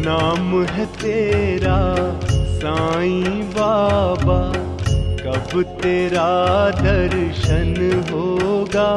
नाम है तेरा साईं बाबा, कब तेरा दर्शन होगा।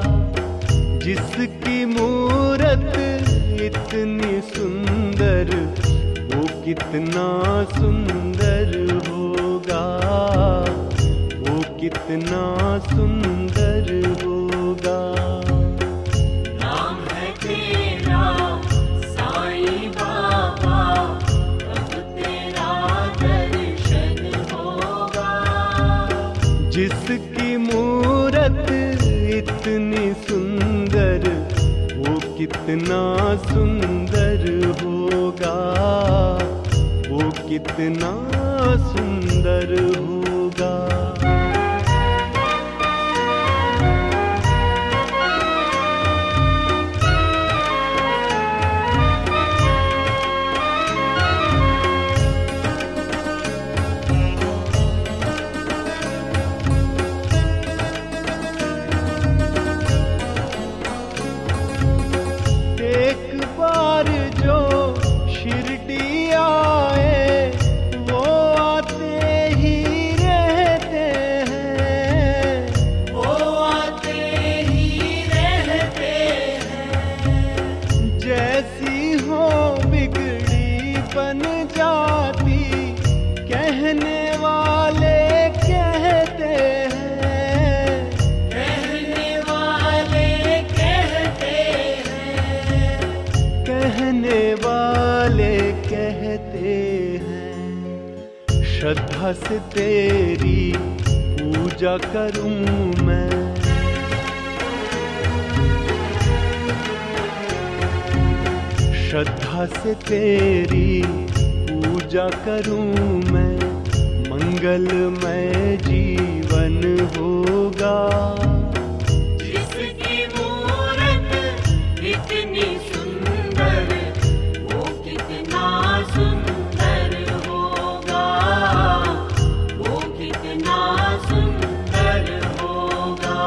जिसकी मूरत इतनी सुंदर, वो कितना सुंदर होगा, वो कितना सुंदर होगा। नाम है तेरा साईं बाबा, कब तेरा दर्शन होगा। जिसकी मूरत इतनी सुंदर, वो कितना सुंदर होगा, वो कितना सुंदर होगा। श्रद्धा से तेरी पूजा करूं मैं, श्रद्धा से तेरी पूजा करूं मैं। मंगलमय जीवन होगा। जिसकी मूरत इतनी सुंदर, वो कितना सुंदर होगा, वो कितना सुंदर होगा।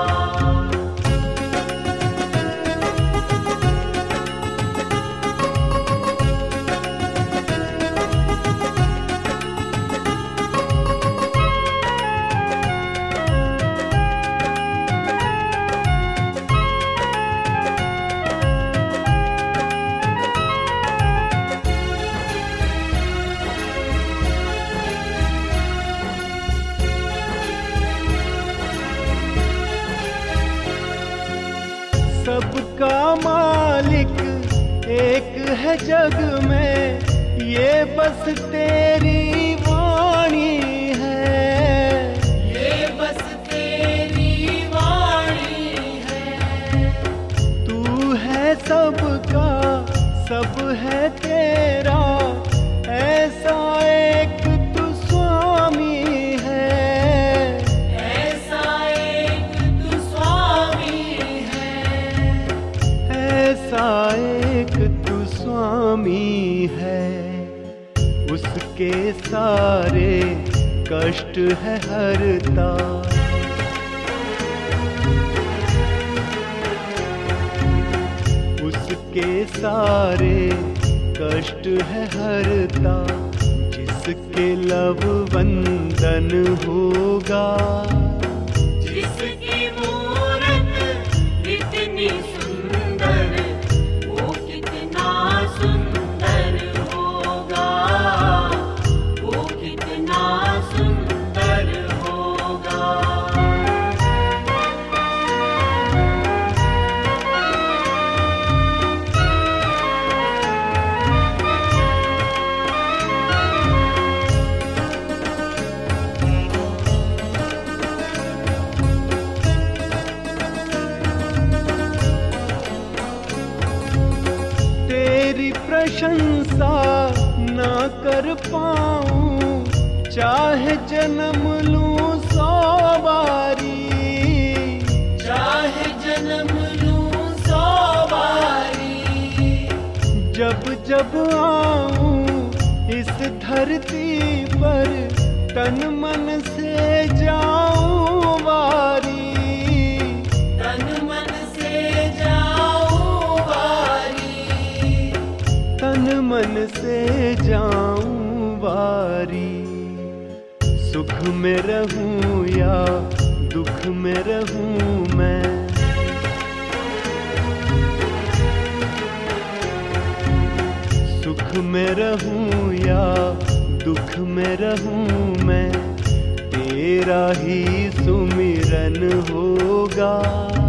सबका मालिक एक है जग में, ये बस तेरी वाणी है, ये बस तेरी वाणी है। तू है सबका, सब है तेरा, ऐसा एक तू स्वामी है, ऐसा एक तू स्वामी है, ऐसा एक तू स्वामी है। उसके सारे कष्ट है हरता, उसके सारे कष्ट है हरता। जिसके लव वंदन होगा, जिसकी मूरत इतनी सुंदर, वो कितना सुंदर होगा, वो कितना सुंदर होगा। तेरी प्रशंसा ना कर पाऊं, चाहे जन्म लूं 100 बारी, चाहे जन्म लूं 100 बारी। जब जब आऊं इस धरती पर, तन मन से जाऊं वारी, तन मन से जाऊं वारी, तन तन मन से जाऊं वारी। सुख में रहूं या दुख में रहूं मैं, सुख में रहूं या दुख में रहूं मैं, तेरा ही सुमिरन होगा।